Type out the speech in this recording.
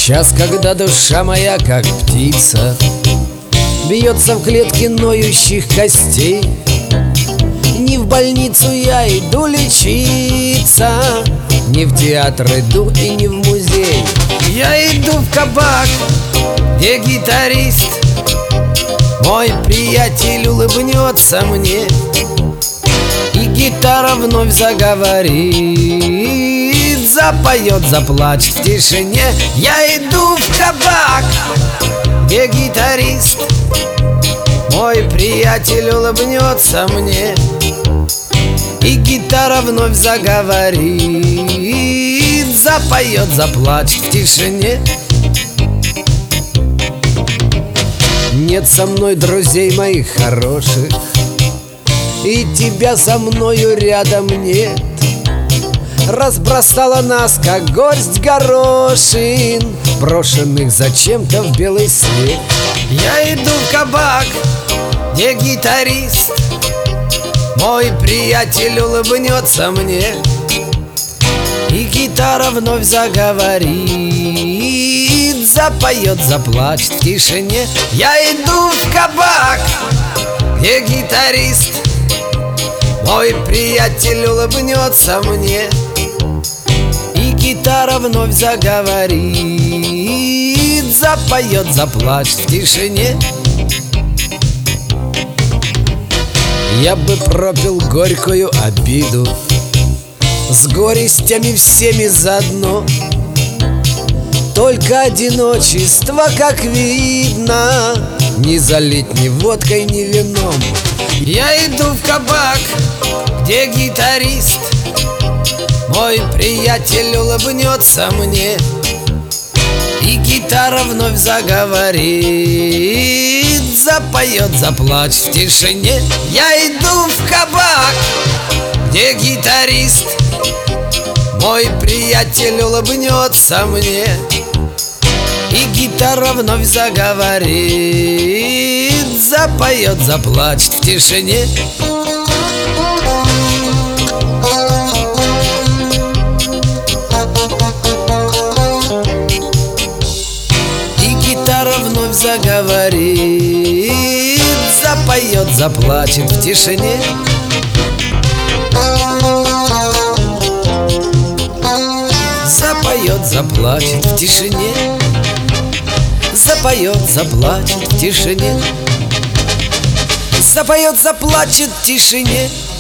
Час, когда душа моя, как птица, бьется в клетке ноющих костей. Не в больницу я иду лечиться, не в театр иду и не в музей. Я иду в кабак, где гитарист, мой приятель, улыбнется мне, и гитара вновь заговорит, запоет, заплачет в тишине. Я иду в кабак, где гитарист, мой приятель, улыбнется мне, и гитара вновь заговорит, запоет, заплачет в тишине. Нет со мной друзей моих хороших, и тебя со мною рядом нет. Разбросала нас, как горсть горошин, брошенных зачем-то в белый свет. Я иду в кабак, где гитарист, мой приятель, улыбнется мне, и гитара вновь заговорит, запоет, заплачет в тишине. Я иду в кабак, где гитарист, мой приятель, улыбнется мне, и гитара вновь заговорит, запоет, заплачет в тишине. Я бы пропил горькую обиду с горестями всеми заодно, только одиночество, как видно, не залить ни водкой, ни вином. Я иду в кабак, где гитарист, мой приятель, улыбнется мне, и гитара вновь заговорит, запоет, заплачет в тишине. Я иду в кабак, где гитарист, мой приятель, улыбнется мне, и гитара вновь заговорит, запоет, заплачет в тишине. И гитара вновь заговорит, запоет, заплачет в тишине. Запоет, заплачет в тишине. Запоет, заплачет в тишине. Запоет, заплачет в тишине.